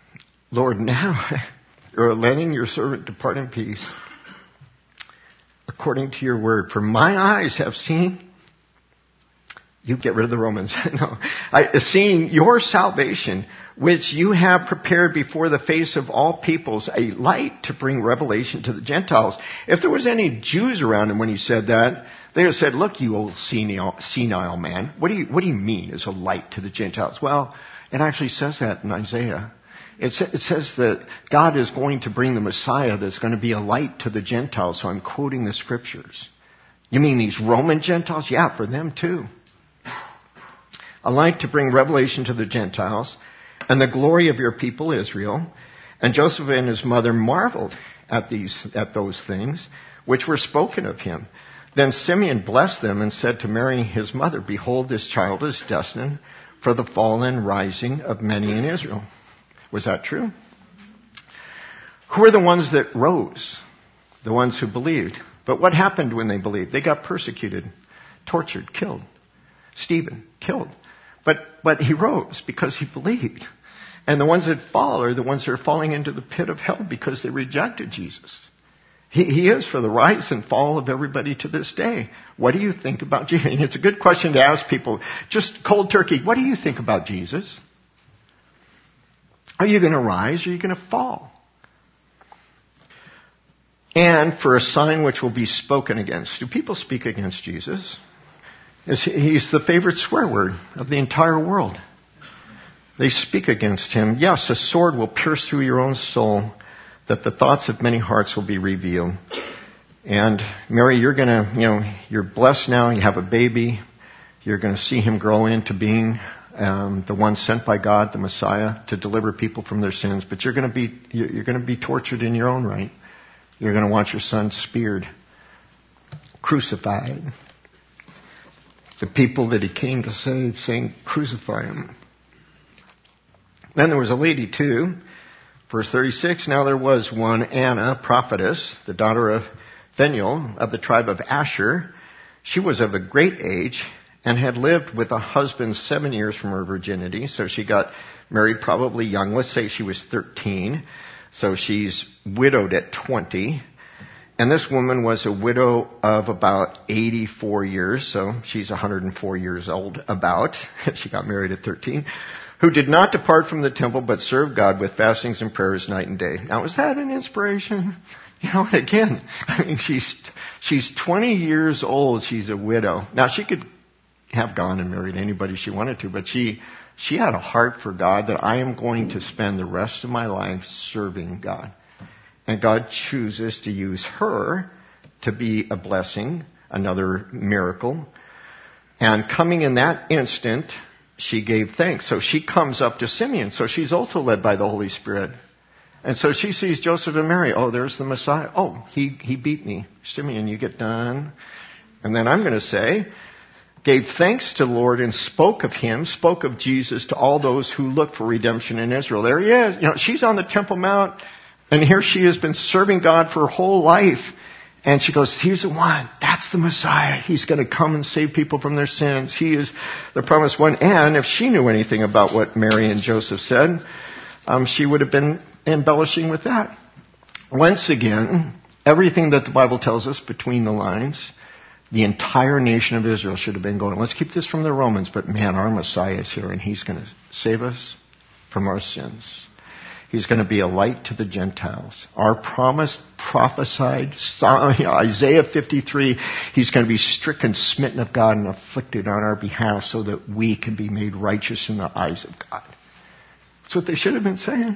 A: Lord, now you're letting your servant depart in peace according to your word. For my eyes have seen, you get rid of the Romans. No, seen your salvation, which you have prepared before the face of all peoples, a light to bring revelation to the Gentiles. If there was any Jews around him when he said that, they would have said, look, you old senile man, what do you mean as a light to the Gentiles? Well, it actually says that in Isaiah. It says that God is going to bring the Messiah that's going to be a light to the Gentiles. So I'm quoting the scriptures. You mean these Roman Gentiles? Yeah, for them too. A light to bring revelation to the Gentiles and the glory of your people Israel. And Joseph and his mother marveled at those things which were spoken of him. Then Simeon blessed them and said to Mary his mother, behold, this child is destined for the fall and rising of many in Israel. Was that true? Who are the ones that rose? The ones who believed. But what happened when they believed? They got persecuted, tortured, killed. Stephen, killed. But he rose because he believed. And the ones that fall are the ones that are falling into the pit of hell because they rejected Jesus. He is for the rise and fall of everybody to this day. What do you think about Jesus? It's a good question to ask people. Just cold turkey, what do you think about Jesus? Are you going to rise or are you going to fall? And for a sign which will be spoken against. Do people speak against Jesus? He's the favorite swear word of the entire world. They speak against him. Yes, a sword will pierce through your own soul, that the thoughts of many hearts will be revealed. And Mary, you're blessed now. You have a baby. You're going to see him grow into being the one sent by God, the Messiah, to deliver people from their sins. But you're going to be tortured in your own right. You're going to want your son speared, crucified. The people that he came to save, saying, crucify him. Then there was a lady too. Verse 36, now there was one Anna, prophetess, the daughter of Phanuel of the tribe of Asher. She was of a great age and had lived with a husband 7 years from her virginity. So she got married probably young. Let's say she was 13. So she's widowed at 20. And this woman was a widow of about 84 years. So she's 104 years old about. She got married at 13. Who did not depart from the temple, but served God with fastings and prayers night and day. Now, is that an inspiration? You know, again, I mean, she's 20 years old. She's a widow. Now, she could have gone and married anybody she wanted to, but she had a heart for God that I am going to spend the rest of my life serving God. And God chooses to use her to be a blessing, another miracle. And coming in that instant, she gave thanks. So she comes up to Simeon. So she's also led by the Holy Spirit. And so she sees Joseph and Mary. Oh, there's the Messiah. Oh, he beat me. Simeon, you get done. And then I'm going to say, gave thanks to the Lord and spoke of him, spoke of Jesus to all those who look for redemption in Israel. There he is. You know, she's on the Temple Mount, and here she has been serving God for her whole life. And she goes, here's the one. That's the Messiah. He's going to come and save people from their sins. He is the promised one. And if she knew anything about what Mary and Joseph said, she would have been embellishing with that. Once again, everything that the Bible tells us between the lines, the entire nation of Israel should have been going, let's keep this from the Romans, but man, our Messiah is here and he's going to save us from our sins. He's going to be a light to the Gentiles. Our promise prophesied, Isaiah 53, he's going to be stricken, smitten of God, and afflicted on our behalf so that we can be made righteous in the eyes of God. That's what they should have been saying.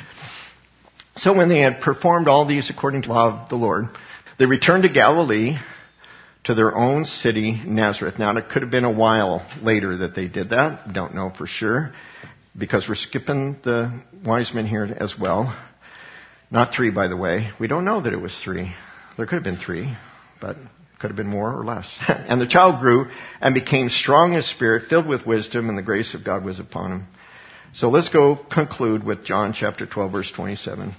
A: So when they had performed all these according to the law of the Lord, they returned to Galilee, to their own city, Nazareth. Now, it could have been a while later that they did that. Don't know for sure, because we're skipping the wise men here as well. Not 3, by the way. We don't know that it was 3. There could have been 3, but it could have been more or less. And the child grew and became strong in spirit, filled with wisdom, and the grace of God was upon him. So let's go conclude with John chapter 12, verse 27.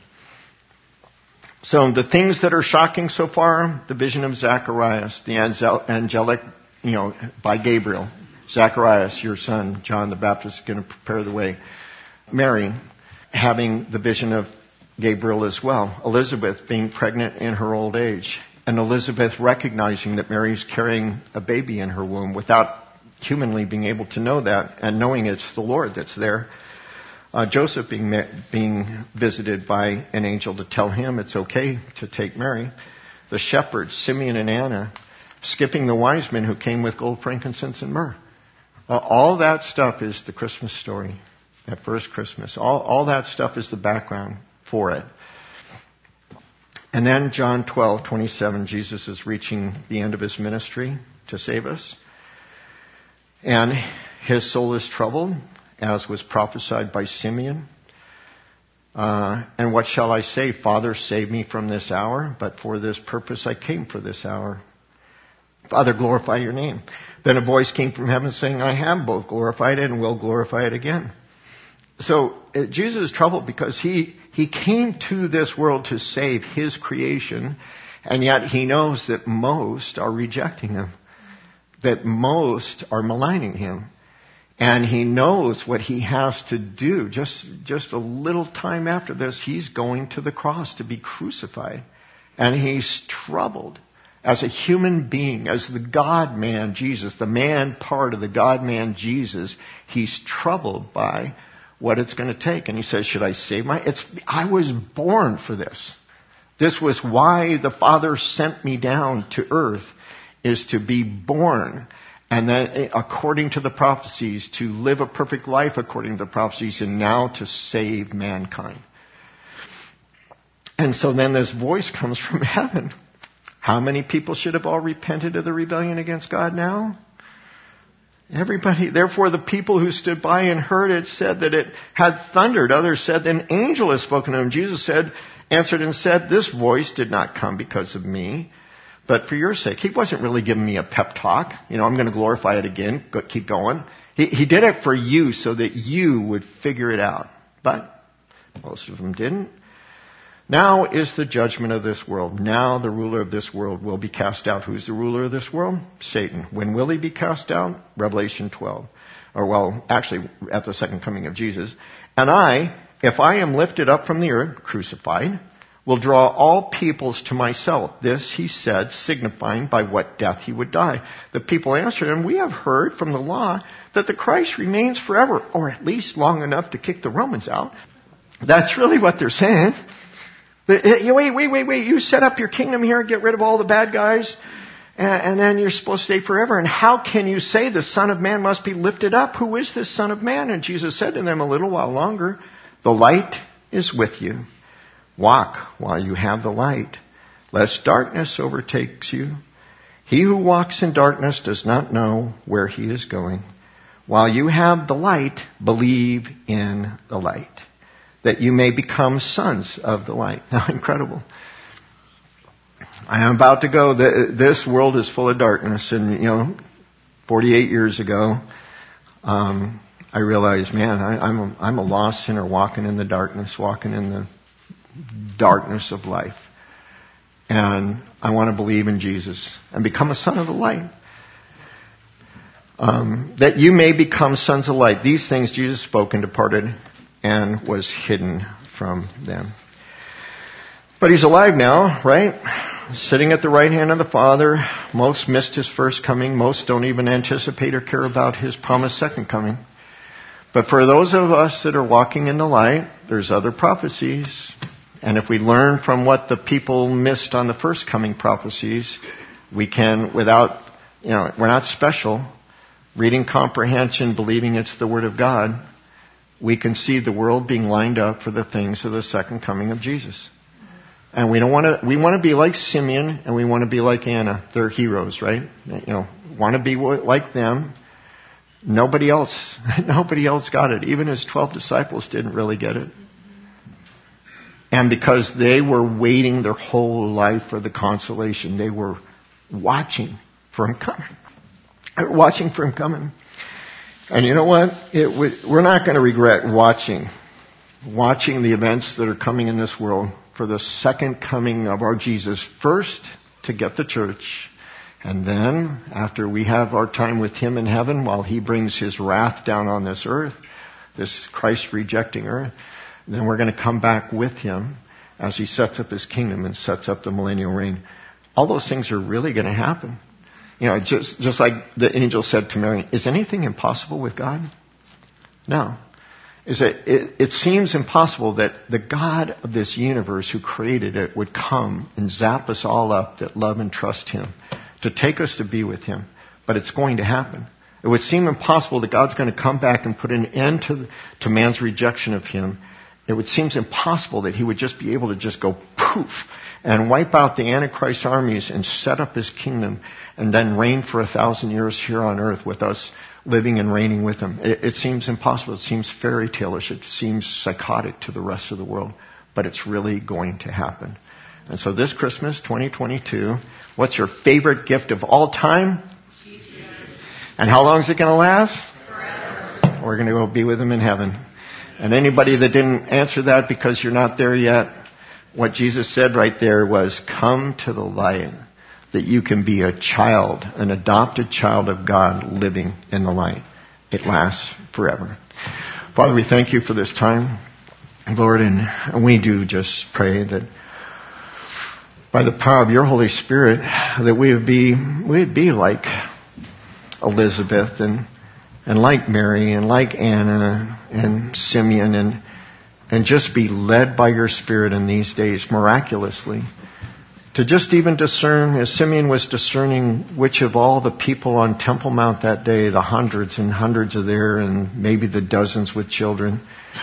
A: So the things that are shocking so far, the vision of Zacharias, the angelic, by Gabriel. Zacharias, your son, John the Baptist, is going to prepare the way. Mary, having the vision of Gabriel as well. Elizabeth being pregnant in her old age. and Elizabeth recognizing that Mary's carrying a baby in her womb without humanly being able to know that, and knowing it's the Lord that's there. Joseph being visited by an angel to tell him it's okay to take Mary. The shepherds, Simeon and Anna, skipping the wise men who came with gold, frankincense, and myrrh. All that stuff is the Christmas story, that first Christmas. All that stuff is the background for it. And then John 12:27, Jesus is reaching the end of his ministry to save us. And his soul is troubled, as was prophesied by Simeon. And what shall I say? Father, save me from this hour, but for this purpose I came for this hour. Father, glorify your name. Then a voice came from heaven saying, I have both glorified it and will glorify it again. So Jesus is troubled because he came to this world to save his creation, and yet he knows that most are rejecting him, that most are maligning him. And he knows what he has to do. Just a little time after this, he's going to the cross to be crucified. And he's troubled as a human being, as the God-man Jesus, the man part of the God-man Jesus. He's troubled by what it's going to take. And he says, should I save I was born for this. This was why the Father sent me down to earth, is to be born. And then, according to the prophecies, to live a perfect life according to the prophecies, and now to save mankind. And so then this voice comes from heaven. How many people should have all repented of the rebellion against God now? Everybody. Therefore, the people who stood by and heard it said that it had thundered. Others said, an angel has spoken to him. Jesus answered and said, this voice did not come because of me, but for your sake. He wasn't really giving me a pep talk. I'm going to glorify it again. Keep going. He did it for you so that you would figure it out. But most of them didn't. Now is the judgment of this world. Now the ruler of this world will be cast out. Who's the ruler of this world? Satan. When will he be cast out? Revelation 12. Actually, at the second coming of Jesus. And I, if I am lifted up from the earth, crucified, will draw all peoples to myself. This he said, signifying by what death he would die. The people answered him, we have heard from the law that the Christ remains forever, or at least long enough to kick the Romans out. That's really what they're saying. Wait. You set up your kingdom here, get rid of all the bad guys, and then you're supposed to stay forever. And how can you say the Son of Man must be lifted up? Who is this Son of Man? And Jesus said to them, a little while longer, the light is with you. Walk while you have the light, lest darkness overtakes you. He who walks in darkness does not know where he is going. While you have the light, believe in the light, that you may become sons of the light. How incredible. I am about to go. This world is full of darkness. And, 48 years ago, I realized, man, I'm a lost sinner walking in the darkness of life. And I want to believe in Jesus and become a son of the light. That you may become sons of light. These things Jesus spoke and departed and was hidden from them. But he's alive now, right? Sitting at the right hand of the Father. Most missed his first coming. Most don't even anticipate or care about his promised second coming. But for those of us that are walking in the light, there's other prophecies. And if we learn from what the people missed on the first coming prophecies, we can, without, we're not special. Reading comprehension, believing it's the Word of God, we can see the world being lined up for the things of the second coming of Jesus. And we want to be like Simeon and we want to be like Anna. They're heroes, right? Want to be like them. Nobody else got it. Even his 12 disciples didn't really get it. And because they were waiting their whole life for the consolation, they were watching for him coming. And you know what? We're not going to regret watching the events that are coming in this world for the second coming of our Jesus. First, to get the church. And then, after we have our time with him in heaven, while he brings his wrath down on this earth, this Christ-rejecting earth, then we're going to come back with him as he sets up his kingdom and sets up the millennial reign all those things are really going to happen. You know, just like the angel said to Mary, is anything impossible with God? No. It seems impossible that the God of this universe who created it would come and zap us all up that love and trust Him, to take us to be with Him. But it's going to happen. It would seem impossible that God's going to come back and put an end to man's rejection of Him. It would seem impossible that He would just be able to just go poof and wipe out the Antichrist armies and set up His kingdom and then reign for 1,000 years here on earth with us living and reigning with Him. It seems impossible. It seems fairy tale-ish. It seems psychotic to the rest of the world. But it's really going to happen. And so this Christmas, 2022, what's your favorite gift of all time? Jesus. And how long is it going to last? Forever. We're going to go be with Him in heaven. And anybody that didn't answer that because you're not there yet, what Jesus said right there was, come to the light, that you can be a child, an adopted child of God living in the light. It lasts forever. Father, we thank You for this time, Lord, and we do just pray that by the power of Your Holy Spirit, that we'd be like Elizabeth and like Mary and like Anna and Simeon and just be led by Your Spirit in these days miraculously. To just even discern, as Simeon was discerning which of all the people on Temple Mount that day, the hundreds and hundreds are there and maybe the dozens with children,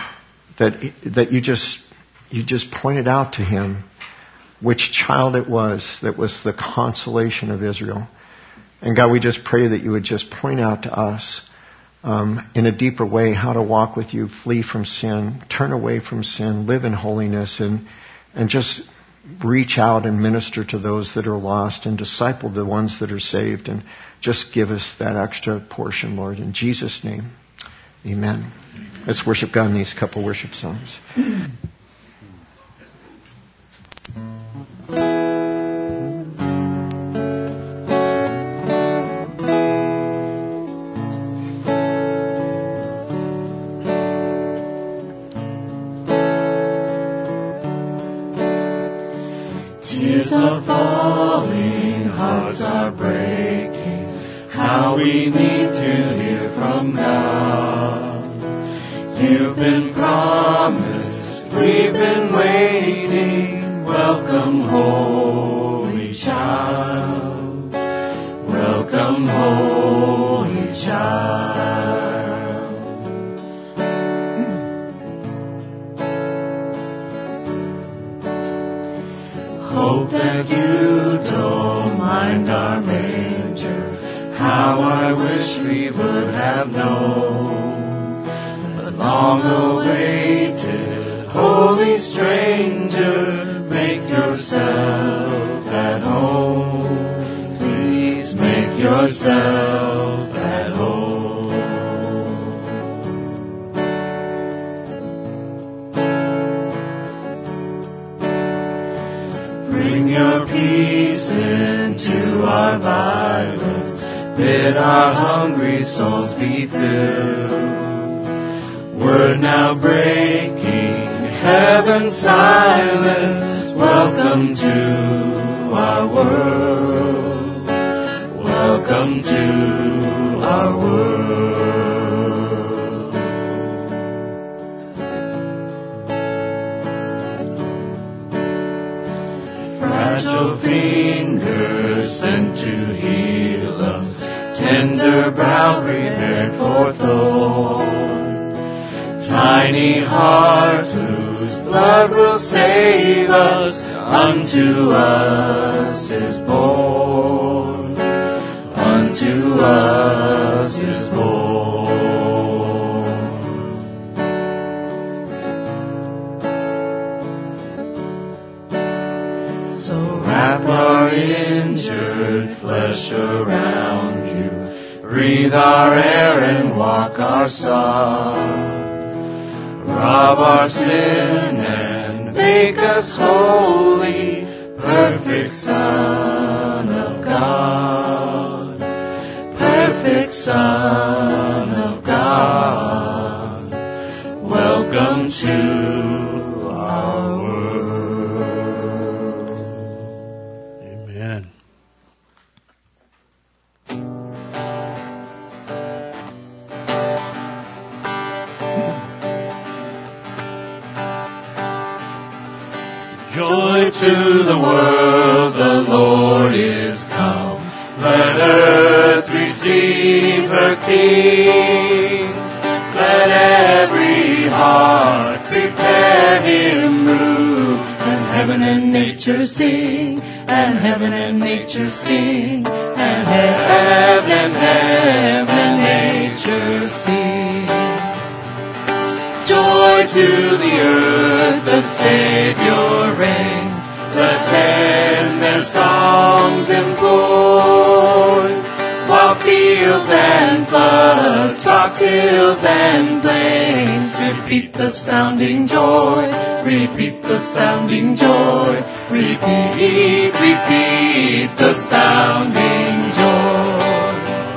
A: that you just pointed out to him which child it was that was the consolation of Israel. And God, we just pray that You would just point out to us in a deeper way how to walk with You, flee from sin, turn away from sin, live in holiness, and just reach out and minister to those that are lost and disciple the ones that are saved, and just give us that extra portion, Lord. In Jesus' name, amen. Let's worship God in these couple worship songs.
B: Tears are falling, hearts are breaking. How we need to hear from God. You've been promised, we've been waiting. Welcome, Holy Child. Welcome, Holy Child. Hope that You don't mind our manger. How I wish we would have known. But long awaited, holy stranger, make Yourself at home. Please make Yourself at home. Bring Your peace into our violence. Bid our hungry souls be filled. Word now breaking, heaven's silence. Welcome to our world. Welcome to our world. Fragile fingers sent to heal us, tender brow prepared for thorn. Tiny heart whose blood will save us, unto us is born. Unto us is born. Wrap our injured flesh around You. Breathe our air and walk our song. Rob our sin and make us holy. Perfect Son of God. Perfect Son of God. Welcome to our world.
C: Amen.
B: Joy to the world, the Lord is come. Let earth receive her King. Let every heart prepare him room. And heaven and nature sing, and heaven and nature sing, and heaven and nature sing. Joy to the earth, the Savior reigns. Let men their songs employ, while fields and floods, rocks, hills and plains repeat the sounding joy, repeat the sounding joy, repeat, repeat the sounding joy.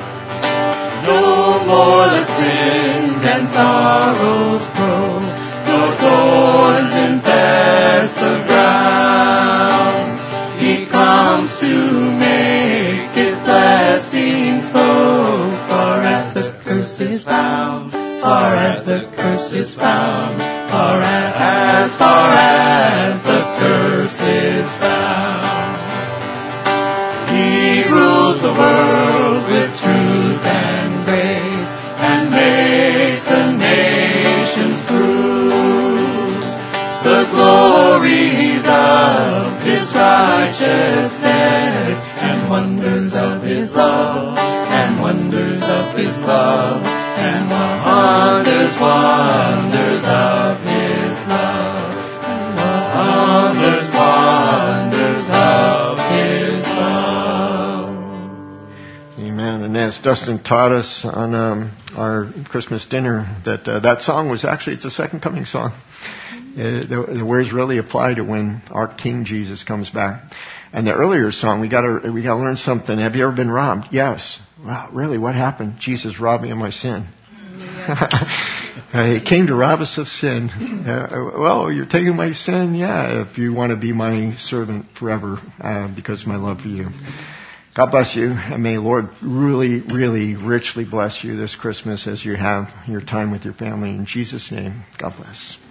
B: No more let sins and sorrows grow, nor thorns infest the ground. He comes to make his blessings flow, far as the curse is found, far as the curse is found, far as the curse is found. He rules the world with truth and grace, and makes the nations prove the glories of his righteousness, and wonders of his love, and wonders of his love, and wonders of his love, and wonders of his love.
A: Amen. And as Dustin taught us on our Christmas dinner, that song was actually, it's a second coming song. The words really apply to when our King Jesus comes back. And the earlier song, we gotta learn something. Have you ever been robbed? Yes. Wow, really? What happened? Jesus robbed me of my sin. He came to rob us of sin. Well, you're taking my sin? Yeah, if you want to be my servant forever, because of my love for you. God bless you, and may the Lord really, really richly bless you this Christmas as you have your time with your family. In Jesus' name, God bless.